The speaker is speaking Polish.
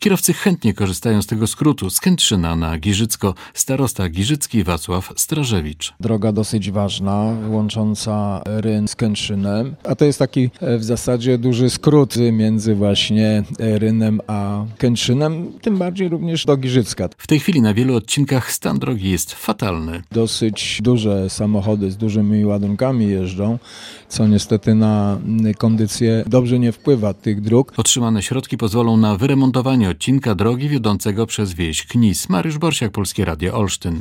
Kierowcy chętnie korzystają z tego skrótu z Kętrzyna na Giżycko. Starosta giżycki Wacław Strażewicz. Droga dosyć ważna, łącząca Ryn z Kętrzynem, a to jest taki w zasadzie duży skrót między właśnie Rynem a Kętrzynem, tym bardziej również do Giżycka. W tej chwili na wielu odcinkach stan drogi jest fatalny. Dosyć duże samochody z dużymi ładunkami jeżdżą, co niestety na kondycję dobrze nie wpływa tych dróg. Otrzymane środki pozwolą na wyremontowanie odcinka drogi wiodącego przez wieś Knis. Mariusz Borsiak, Polskie Radio Olsztyn.